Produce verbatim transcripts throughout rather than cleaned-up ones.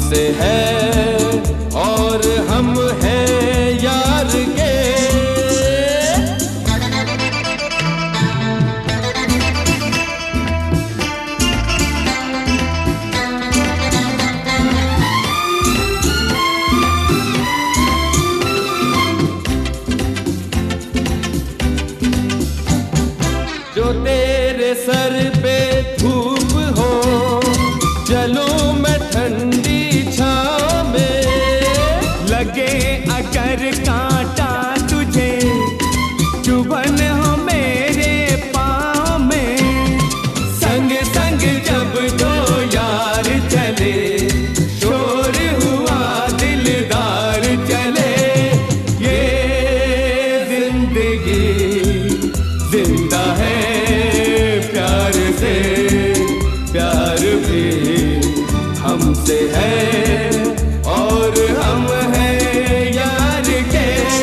हमसे है और हम हैं यार के। जो तेरे सर पे धूप हो, चलूं मैं ठंडी छाँव में। लगे अगर कांटा तुझे, चुभन हो मेरे पाँव में। संग संग जब दो यार चले, शोर हुआ दिलदार चले। ये जिंदगी जिंदा है प्यार से, प्यार भी हमसे है और हम हैं यार के।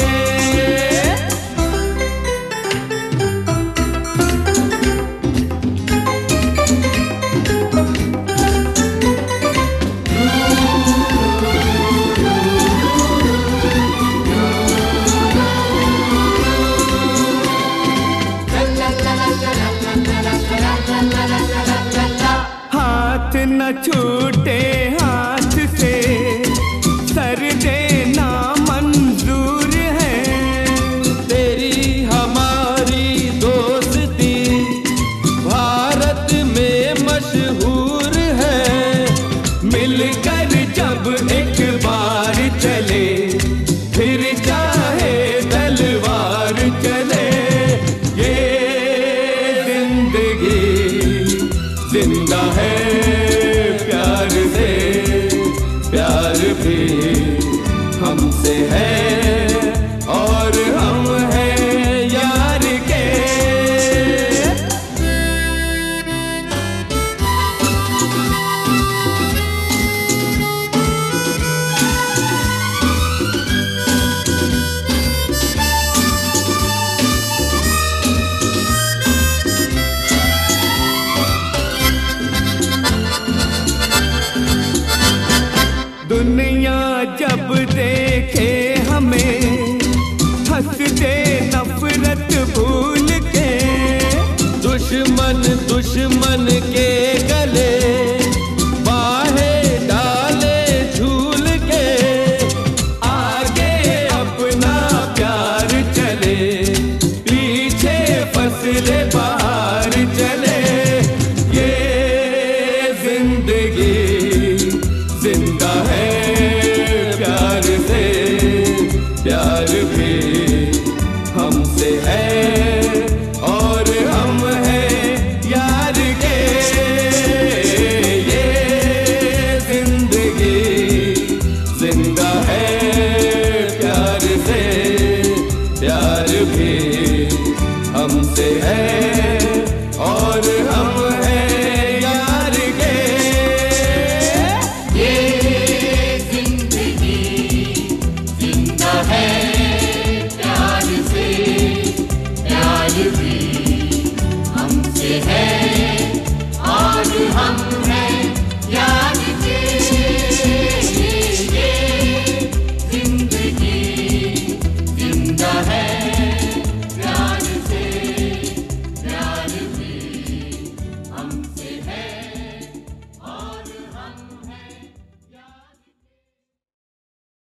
हाथ न छूटे हाथ से, सर देना मंजूर है। तेरी हमारी दोस्ती भारत में मशहूर है। मिलकर जब एक बार चले, फिर चाहे तलवार चले। ये जिंदगी जिंदा है प्यार से, प्यार भी हमसे है और हम हैं यार के। दुनिया जब देखे हमें, हंस दे नफरत भूल के। दुश्मन दुश्मन के गले बाहें डाले झूल के। आगे अपना प्यार चले, पीछे फसले बाहर चले। ये जिंदगी जिंदा है प्यार से, प्यार भी हमसे है और हम हैं यार के। ये जिंदगी जिंदा है प्यार से, प्यार भी हमसे है।